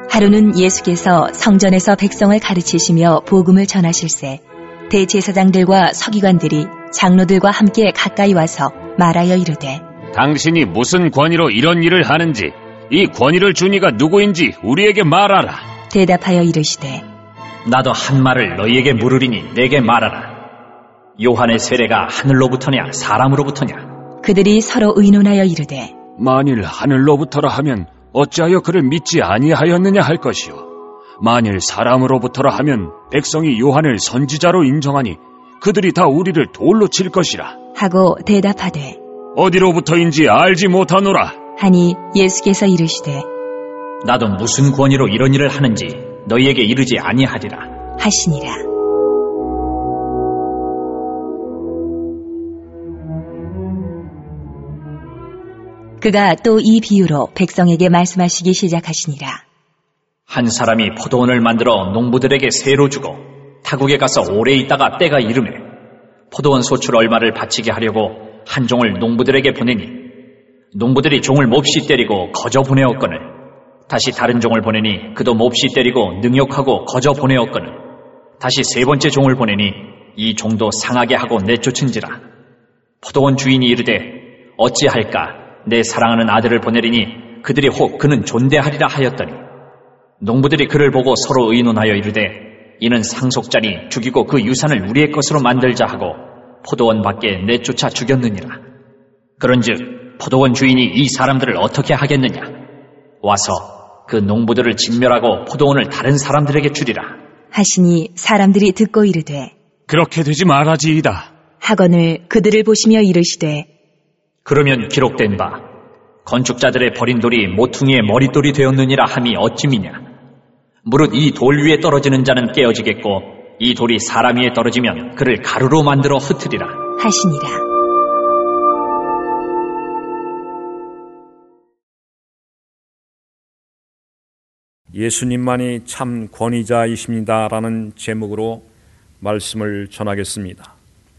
하루는 예수께서 성전에서 백성을 가르치시며 복음을 전하실세 대제사장들과 서기관들이 장로들과 함께 가까이 와서 말하여 이르되 당신이 무슨 권위로 이런 일을 하는지 이 권위를 준 이가 누구인지 우리에게 말하라. 대답하여 이르시되 나도 한 말을 너희에게 물으리니 내게 말하라. 요한의 세례가 하늘로부터냐 사람으로부터냐? 그들이 서로 의논하여 이르되 만일 하늘로부터라 하면 어찌하여 그를 믿지 아니하였느냐 할 것이요 만일 사람으로부터라 하면 백성이 요한을 선지자로 인정하니 그들이 다 우리를 돌로 칠 것이라 하고 대답하되 어디로부터인지 알지 못하노라 하니 예수께서 이르시되 나도 무슨 권위로 이런 일을 하는지 너희에게 이르지 아니하리라 하시니라. 그가 또 이 비유로 백성에게 말씀하시기 시작하시니라. 한 사람이 포도원을 만들어 농부들에게 세로 주고 타국에 가서 오래 있다가 때가 이르매 포도원 소출 얼마를 바치게 하려고 한 종을 농부들에게 보내니 농부들이 종을 몹시 때리고 거저 보내었거늘 다시 다른 종을 보내니 그도 몹시 때리고 능욕하고 거저 보내었거늘 다시 세 번째 종을 보내니 이 종도 상하게 하고 내쫓은지라 포도원 주인이 이르되 어찌할까 내 사랑하는 아들을 보내리니 그들이 혹 그는 존대하리라 하였더니 농부들이 그를 보고 서로 의논하여 이르되 이는 상속자니 죽이고 그 유산을 우리의 것으로 만들자 하고 포도원 밖에 내쫓아 죽였느니라. 그런즉 포도원 주인이 이 사람들을 어떻게 하겠느냐? 와서 그 농부들을 진멸하고 포도원을 다른 사람들에게 주리라. 하시니 사람들이 듣고 이르되 그렇게 되지 말아지이다. 하거늘 그들을 보시며 이르시되 그러면 기록된 바 건축자들의 버린 돌이 모퉁이의 머릿돌이 되었느니라 함이 어찌미냐? 무릇 이 돌 위에 떨어지는 자는 깨어지겠고 이 돌이 사람 위에 떨어지면 그를 가루로 만들어 흩으리라 하시니라. 예수님만이 참 권위자이십니다라는 제목으로 말씀을 전하겠습니다.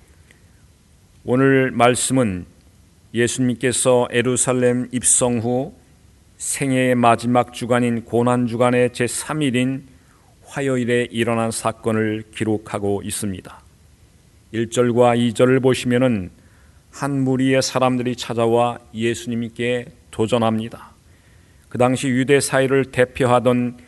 오늘 말씀은 예수님께서 예루살렘 입성 후 생애의 마지막 주간인 고난주간의 제3일인 화요일에 일어난 사건을 기록하고 있습니다. 1절과 2절을 보시면은 한 무리의 사람들이 찾아와 예수님께 도전합니다. 그 당시 유대 사회를 대표하던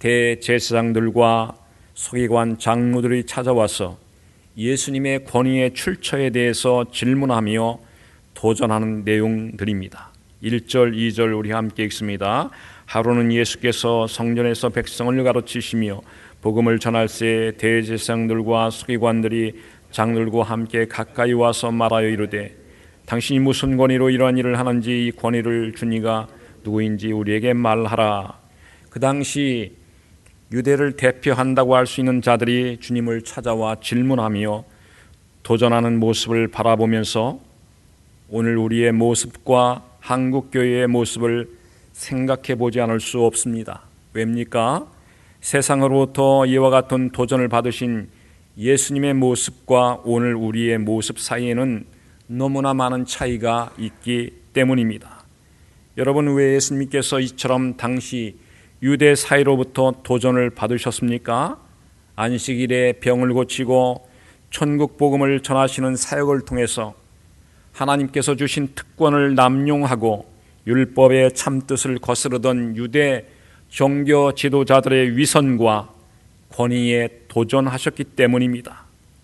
대제사장들과 서기관 장로들이 찾아와서 예수님의 권위의 출처에 대해서 질문하며 도전하는 내용들입니다. 1절, 2절 우리 함께 읽습니다. 하루는 예수께서 성전에서 백성을 가르치시며 복음을 전할새 대제사장들과 서기관들이 장로들과 함께 가까이 와서 말하여 이르되 당신이 무슨 권위로 이러한 일을 하는지 이 권위를 준 이가 누구인지 우리에게 말하라. 그 당시 유대를 대표한다고 할 수 있는 자들이 주님을 찾아와 질문하며 도전하는 모습을 바라보면서 오늘 우리의 모습과 한국교회의 모습을 생각해 보지 않을 수 없습니다. 왜입니까? 세상으로부터 이와 같은 도전을 받으신 예수님의 모습과 오늘 우리의 모습 사이에는 너무나 많은 차이가 있기 때문입니다. 여러분, 왜 예수님께서 이처럼 당시 유대 사회로부터 도전을 받으셨습니까? 안식일에 병을 고치고 천국 복음을 전하시는 사역을 통해서 하나님께서 주신 특권을 남용하고 율법의 참뜻을 거스르던 유대 종교 지도자들의 위선과 권위에 도전하셨기 때문입니다.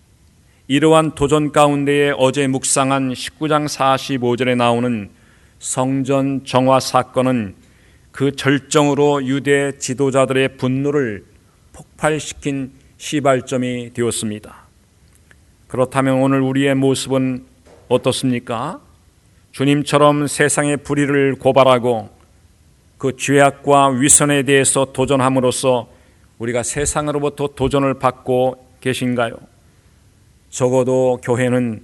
이러한 도전 가운데에 어제 묵상한 19장 45절에 나오는 성전 정화 사건은 그 절정으로 유대 지도자들의 분노를 폭발시킨 시발점이 되었습니다. 그렇다면 오늘 우리의 모습은 어떻습니까? 주님처럼 세상의 불의를 고발하고 그 죄악과 위선에 대해서 도전함으로써 우리가 세상으로부터 도전을 받고 계신가요? 적어도 교회는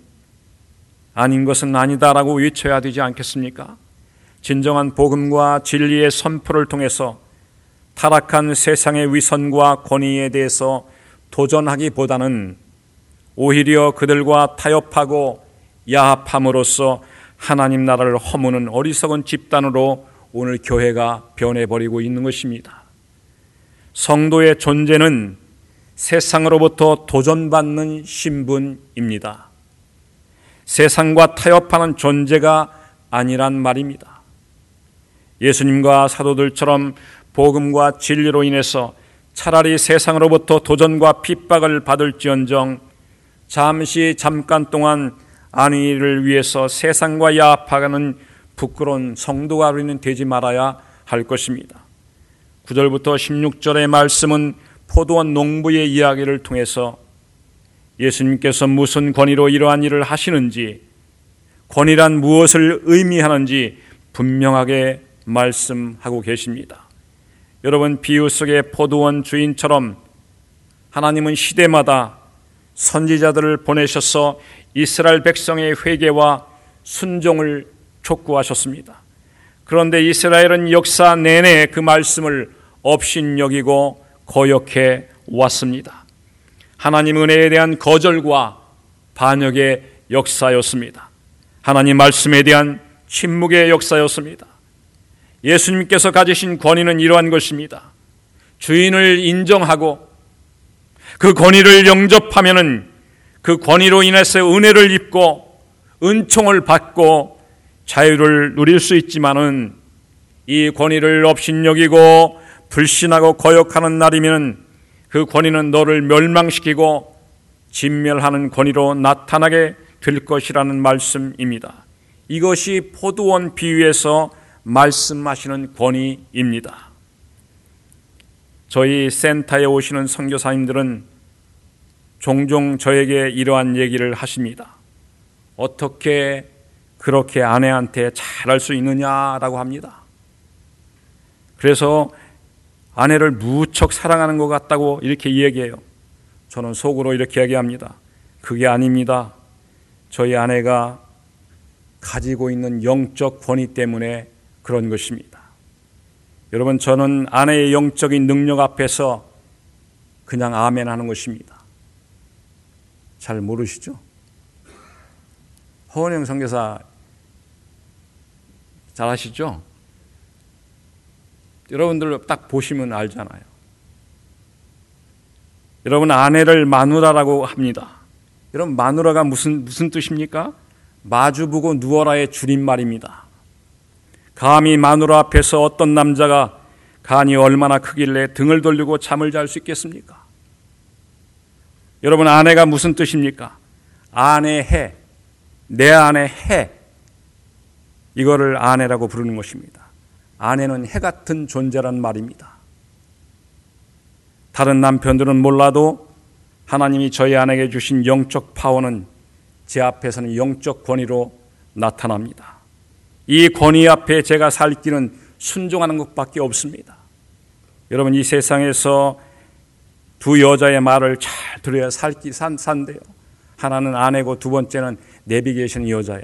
아닌 것은 아니다라고 외쳐야 되지 않겠습니까? 진정한 복음과 진리의 선포를 통해서 타락한 세상의 위선과 권위에 대해서 도전하기보다는 오히려 그들과 타협하고 야합함으로써 하나님 나라를 허무는 어리석은 집단으로 오늘 교회가 변해버리고 있는 것입니다. 성도의 존재는 세상으로부터 도전받는 신분입니다. 세상과 타협하는 존재가 아니란 말입니다. 예수님과 사도들처럼 복음과 진리로 인해서 차라리 세상으로부터 도전과 핍박을 받을지언정 잠깐 동안 안위를 위해서 세상과 야합하는 부끄러운 성도가 우리는 되지 말아야 할 것입니다. 9절부터 16절의 말씀은 포도원 농부의 이야기를 통해서 예수님께서 무슨 권위로 이러한 일을 하시는지, 권위란 무엇을 의미하는지 분명하게 말씀하고 계십니다. 여러분, 비유 속의 포도원 주인처럼 하나님은 시대마다 선지자들을 보내셔서 이스라엘 백성의 회개와 순종을 촉구하셨습니다. 그런데 이스라엘은 역사 내내 그 말씀을 업신여기고 거역해 왔습니다. 하나님 은혜에 대한 거절과 반역의 역사였습니다. 하나님 말씀에 대한 침묵의 역사였습니다. 예수님께서 가지신 권위는 이러한 것입니다. 주인을 인정하고 그 권위를 영접하면은 그 권위로 인해서 은혜를 입고 은총을 받고 자유를 누릴 수 있지만은 이 권위를 업신여기고 불신하고 거역하는 날이면 그 권위는 너를 멸망시키고 진멸하는 권위로 나타나게 될 것이라는 말씀입니다. 이것이 포도원 비유에서 말씀하시는 권위입니다. 저희 센터에 오시는 선교사님들은 종종 저에게 이러한 얘기를 하십니다. 어떻게 그렇게 아내한테 잘할 수 있느냐라고 합니다. 그래서 아내를 무척 사랑하는 것 같다고 이렇게 얘기해요. 저는 속으로 이렇게 얘기합니다. 그게 아닙니다. 저희 아내가 가지고 있는 영적 권위 때문에 그런 것입니다. 여러분, 저는 아내의 영적인 능력 앞에서 그냥 아멘 하는 것입니다. 잘 모르시죠? 허은영 선교사 잘 아시죠? 여러분들 딱 보시면 알잖아요. 여러분, 아내를 마누라라고 합니다. 여러분, 마누라가 무슨 뜻입니까? 마주보고 누워라의 줄임말입니다. 감히 마누라 앞에서 어떤 남자가 간이 얼마나 크길래 등을 돌리고 잠을 잘 수 있겠습니까? 여러분, 아내가 무슨 뜻입니까? 아내 해, 내 아내 해, 이거를 아내라고 부르는 것입니다. 아내는 해 같은 존재란 말입니다. 다른 남편들은 몰라도 하나님이 저희 아내에게 주신 영적 파워는 제 앞에서는 영적 권위로 나타납니다. 이 권위 앞에 제가 살 길은 순종하는 것밖에 없습니다. 여러분, 이 세상에서 두 여자의 말을 잘 들어야 산대요. 하나는 아내고 두 번째는 내비게이션 여자예요.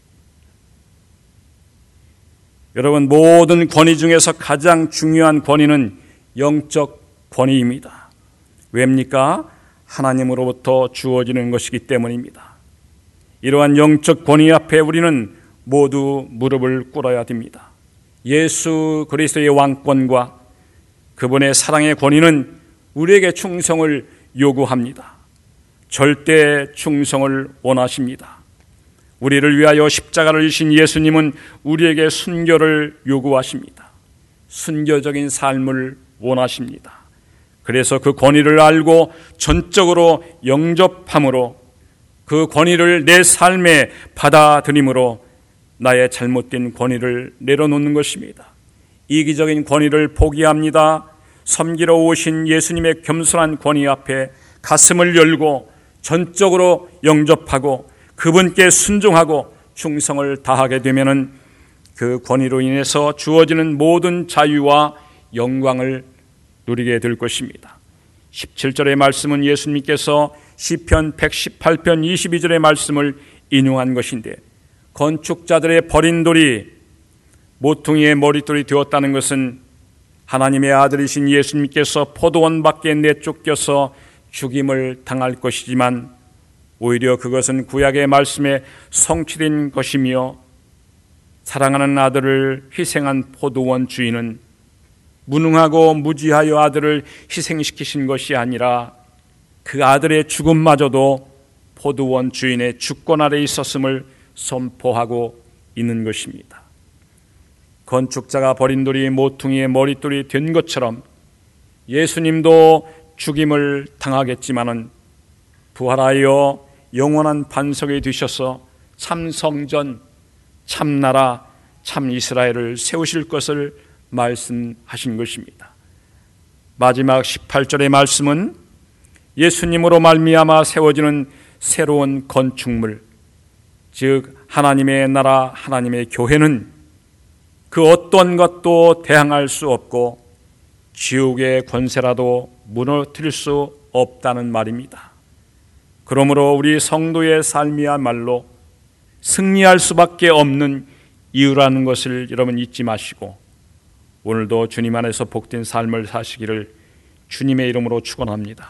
여러분, 모든 권위 중에서 가장 중요한 권위는 영적 권위입니다. 왜입니까? 하나님으로부터 주어지는 것이기 때문입니다. 이러한 영적 권위 앞에 우리는 모두 무릎을 꿇어야 됩니다. 예수 그리스도의 왕권과 그분의 사랑의 권위는 우리에게 충성을 요구합니다. 절대 충성을 원하십니다. 우리를 위하여 십자가를 지신 예수님은 우리에게 순교를 요구하십니다. 순교적인 삶을 원하십니다. 그래서 그 권위를 알고 전적으로 영접함으로 그 권위를 내 삶에 받아들임으로 나의 잘못된 권위를 내려놓는 것입니다. 이기적인 권위를 포기합니다. 섬기러 오신 예수님의 겸손한 권위 앞에 가슴을 열고 전적으로 영접하고 그분께 순종하고 충성을 다하게 되면은 그 권위로 인해서 주어지는 모든 자유와 영광을 누리게 될 것입니다. 17절의 말씀은 예수님께서 시편 118편 22절의 말씀을 인용한 것인데, 건축자들의 버린 돌이 모퉁이의 머릿돌이 되었다는 것은 하나님의 아들이신 예수님께서 포도원 밖에 내쫓겨서 죽임을 당할 것이지만 오히려 그것은 구약의 말씀에 성취된 것이며, 사랑하는 아들을 희생한 포도원 주인은 무능하고 무지하여 아들을 희생시키신 것이 아니라 그 아들의 죽음마저도 포도원 주인의 주권 아래 있었음을 선포하고 있는 것입니다. 건축자가 버린 돌이 모퉁이의 머릿돌이 된 것처럼 예수님도 죽임을 당하겠지만은 부활하여 영원한 반석이 되셔서 참 성전, 참 나라, 참 이스라엘을 세우실 것을 말씀하신 것입니다. 마지막 18절의 말씀은 예수님으로 말미암아 세워지는 새로운 건축물, 즉 하나님의 나라, 하나님의 교회는 그 어떤 것도 대항할 수 없고 지옥의 권세라도 무너뜨릴 수 없다는 말입니다. 그러므로 우리 성도의 삶이야말로 승리할 수밖에 없는 이유라는 것을 여러분 잊지 마시고 오늘도 주님 안에서 복된 삶을 사시기를 주님의 이름으로 축원합니다.